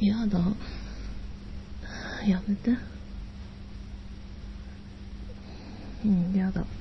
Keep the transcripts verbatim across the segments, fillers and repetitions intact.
やだ、やめて。うん、やだ、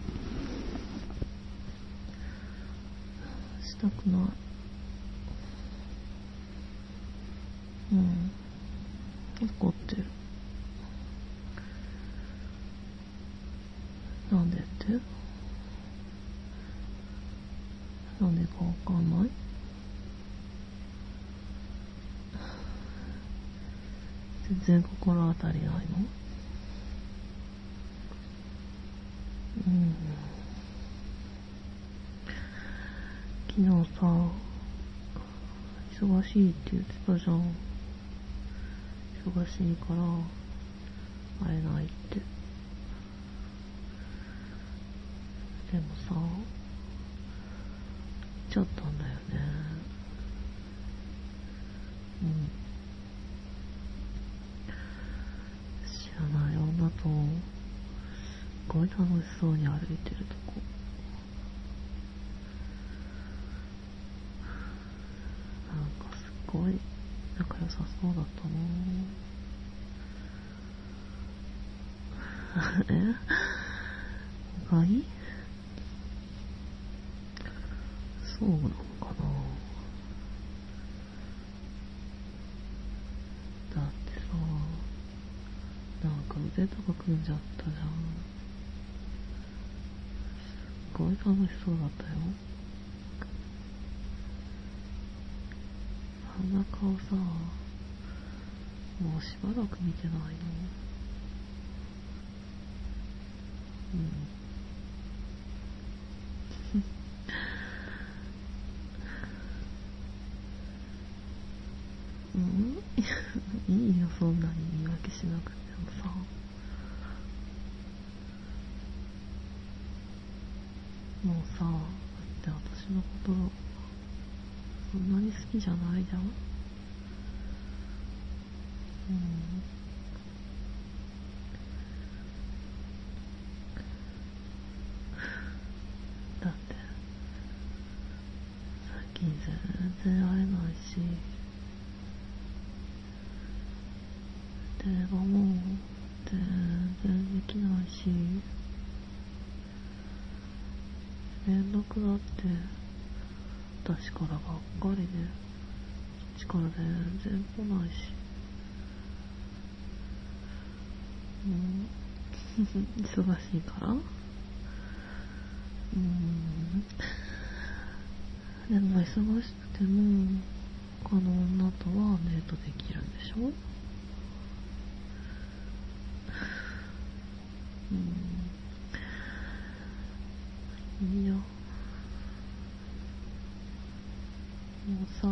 したくない。うん、怒ってる。なんでって？なんでかわかんない？全然心当たりないの？うん。昨日さ、忙しいって言ってたじゃん。忙しいから会えないって。でもさ、来ちゃったんだよね。うん。知らない女とすっごい楽しそうに歩いてるとこ。なんかすっごい仲良さそうだったな。え？他に？そうなのかな。だってさ、なんか腕とか組んじゃったじゃん。すごい楽しそうだったよ。あんな顔さ、もうしばらく見てないの。うん。うん、いいよ、そんなに言い訳しなくてもさ。もうさ、だって私のことそんなに好きじゃないじゃん。うん。だって最近全然会えないし、電話も全然できないし、連絡だって私からばっかりで、そっちから全然来ないし。うん。忙しいから。うん。でも忙しくても他の女とはデートできるんでしょ？うん。いいよ。もうさ、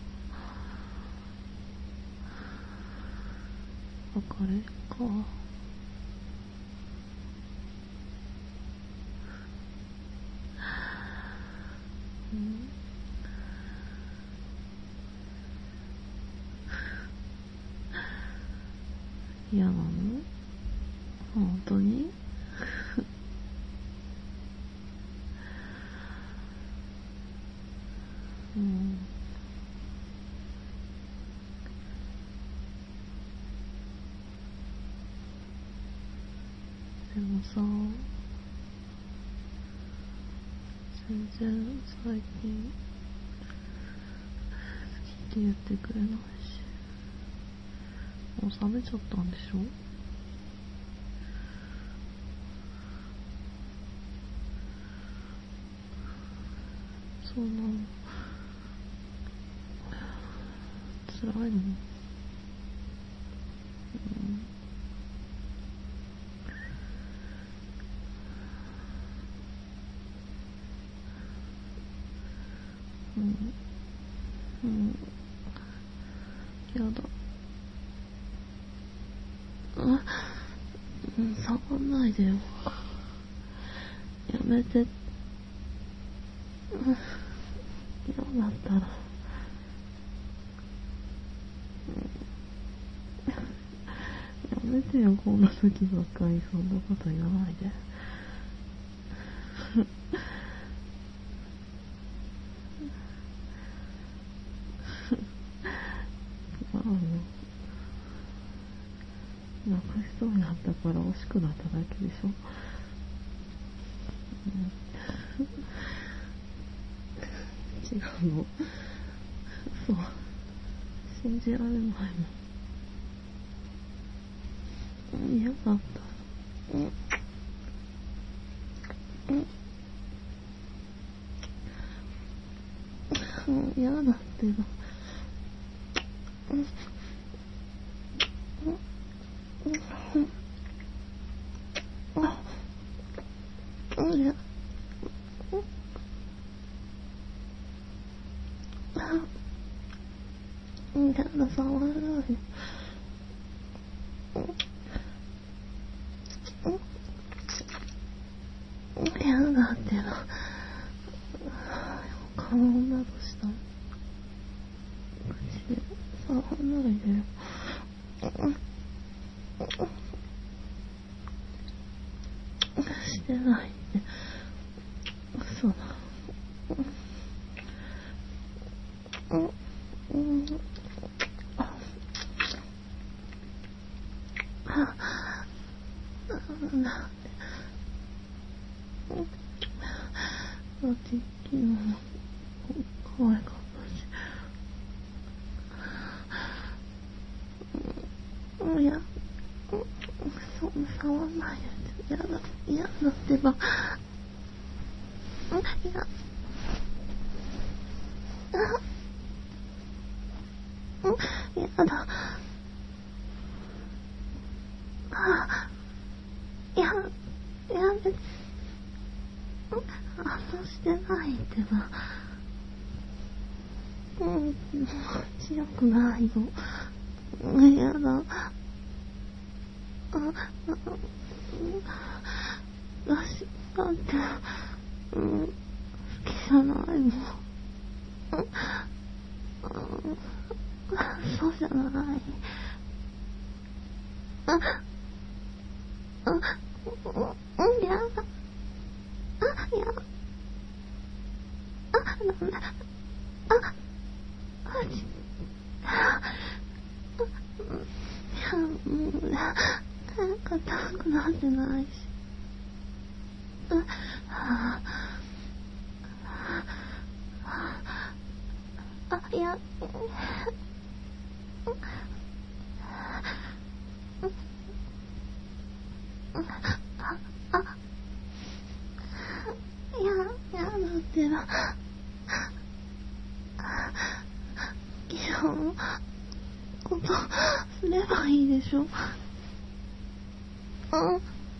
別れか。うん。嫌なの？本当に？うん。でもさ、全然最近好きって言ってくれないし、もう冷めちゃったんでしょ？そうなの？辛いの？うん。うん。やだ。あ、うん、触んないでよ。やめて。うん、嫌だったら。やめてよ、こんな時ばっかりそんなこと言わないで。 そうになったから惜しくなっただけでしょ。違うの。そう。信じられないもん。嫌だった。うん。うん。嫌だってば。うん。うん。うん。いや。うん。やだ、触らない。嫌だってば。顔などしたの。口で触らないでよ。してないって。嘘だ。うん。うん。あ。あ。なんで。だって昨日も可愛かったし。うん。いや。そんな触んないで。やだ。嫌だってば。いや。うん。やだ。あ。いや。やめて。あんましてないってば。うん。強くないよ。やだ。あ。だし、だって、うん、好きじゃないもん。そうじゃない。あ、あ、うん、やだ。あ、やだ。あ、なんだ。あ、あ、ち、あ、いや、もう、なんか高くなってないし。あ、あ、あ、いや、あ、いや、いやだってば。昨日のことすればいいでしょ。うん。うん。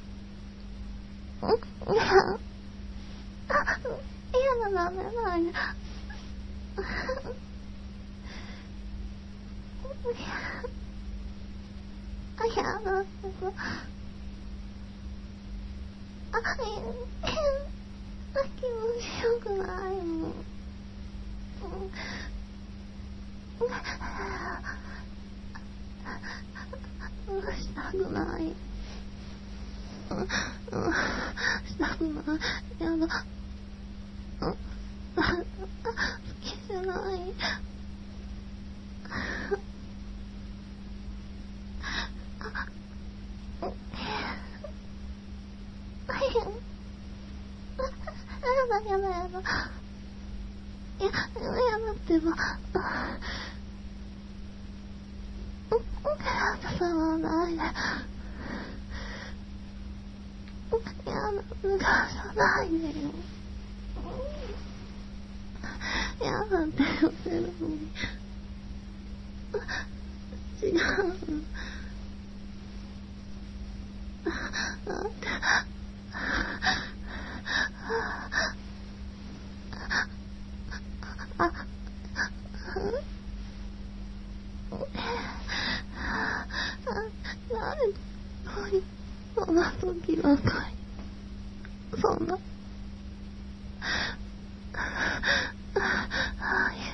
いや。あ、嫌だ、ダメだよ。あ、やだってば。あ、え、え、気持ちよくないもん。うん、したくない。うん、したくない。やだ。うん、好きじゃない。やだやだやだ。いや、やだってば。触らないで。やだ、脱がさないでよ。やだって言ってるのに。違う。だって。あ、誰に、そんな時ばかり、そんな、ああいう、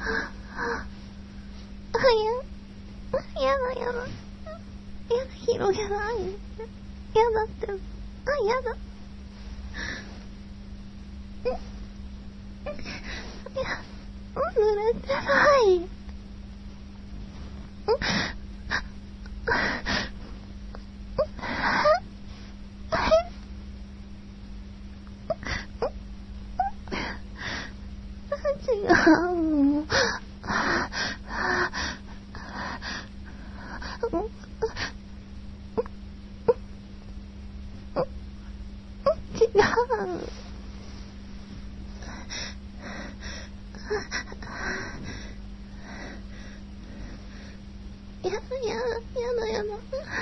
やだやだ。やだ、ひろじゃない。やだって。あ、やだ。いや、濡れてない。違う。やだやだやだやだ。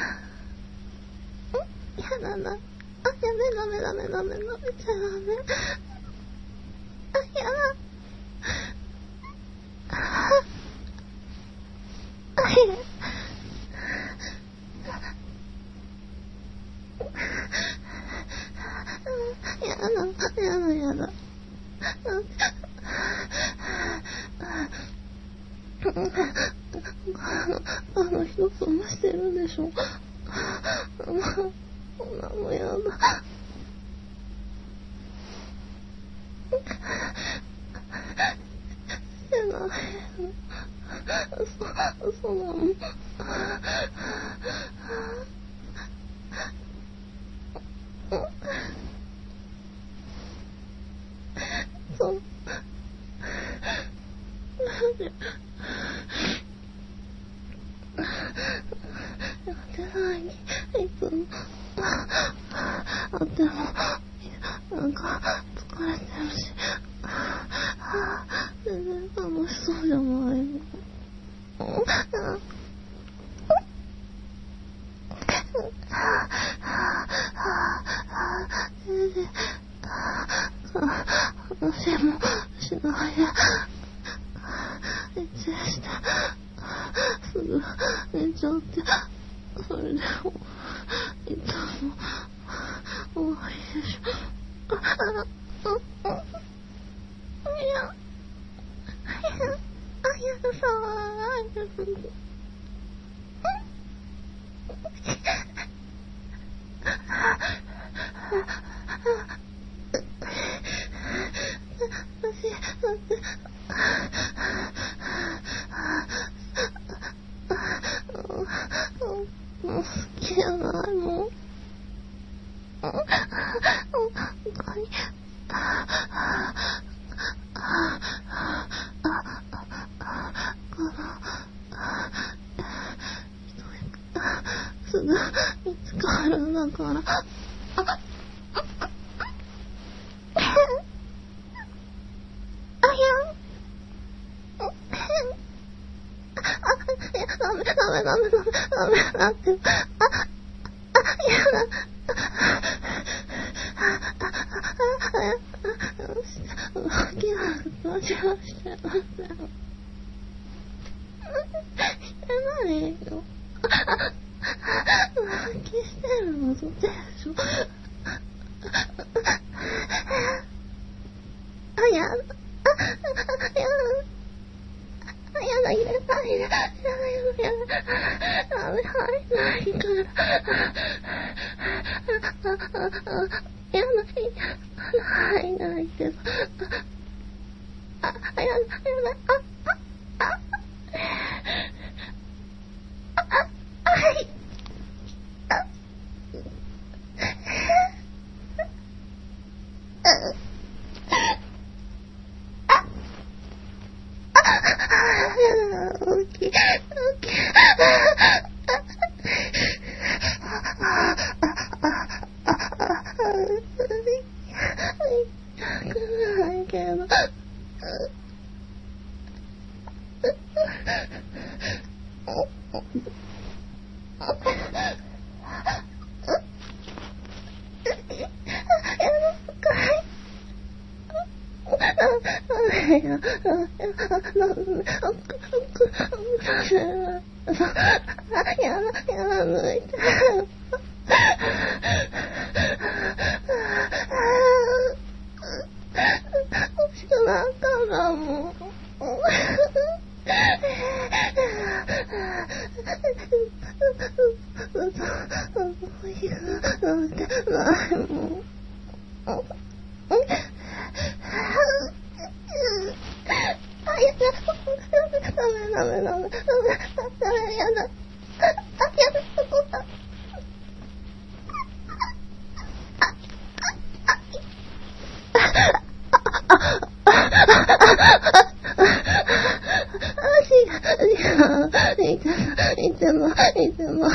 やだな。あ、やめダメダメダメダメちゃダメ。あ、やだ。あ、いえ。やだやだやだ。あの人ともしてるでしょ。そんなのやだ。してない。そ、そのも。そう。やってない。いつも。あ、でも、なんか、疲れてるし。全然楽しそうじゃないの。全然、話もしないで。一夜して、すぐ寝ちゃって、それでも、いつも、終わりでしょ。いや、あ、やださー。私、だって、もう好きじゃないもん。他に、すぐ見つかるんだから。ダメダメダメダメダメだって。あ、あ、やだ。浮気は私はしてません。してないよ。浮気してるのそっちでしょ。あ、やだ。あ、やだ。やだ、入れたい。やだ、やだ、やだ。ダメ、入んないから。やだ、入んないけど。あ、やだ、やだ、あ、あ、あ、あ、はい。あ、大きい、大きい。ないけど。やだ、やだ、抜いて。欲しくなったんだもん。 ダメダメダメダメダメダメやだ。あ、やだ、そこだ。いつも、いつも、いつも、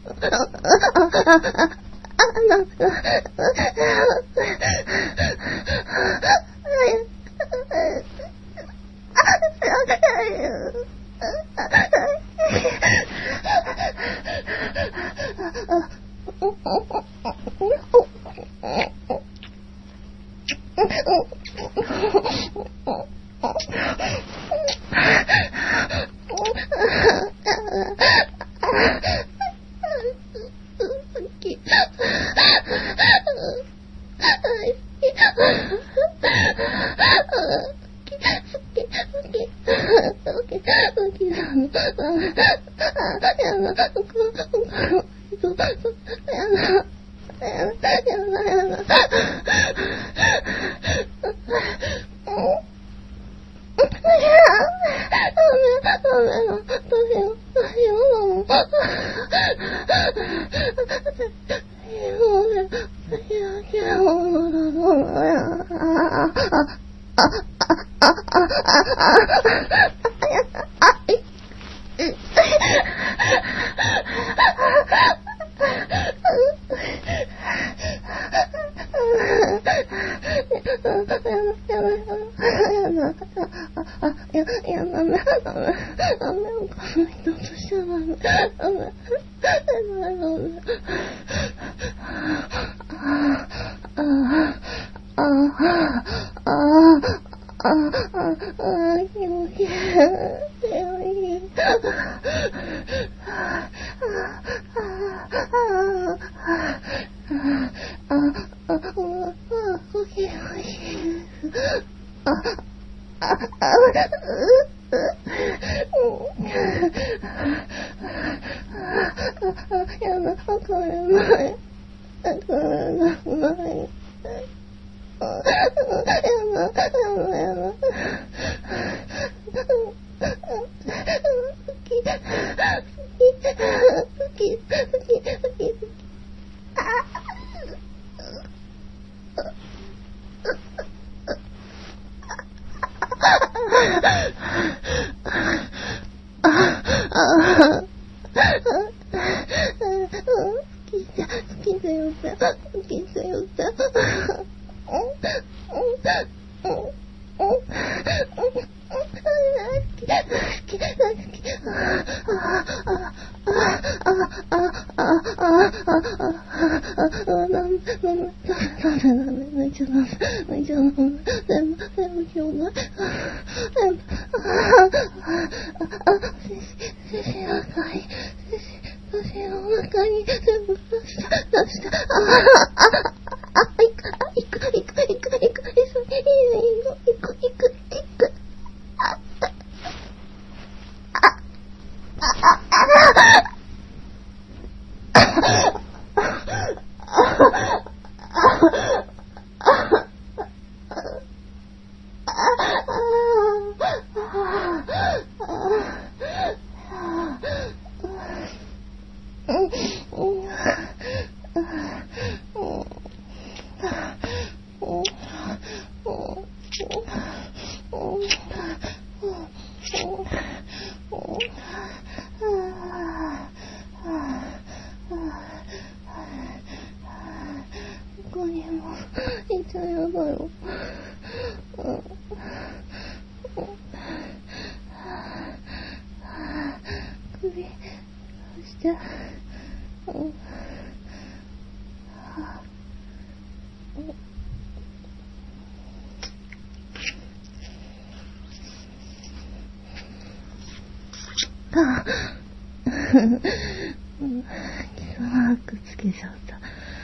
マークつけちゃった。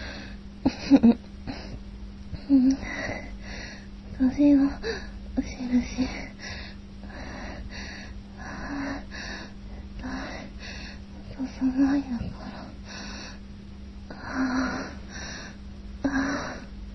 年のお印。出さないのかな。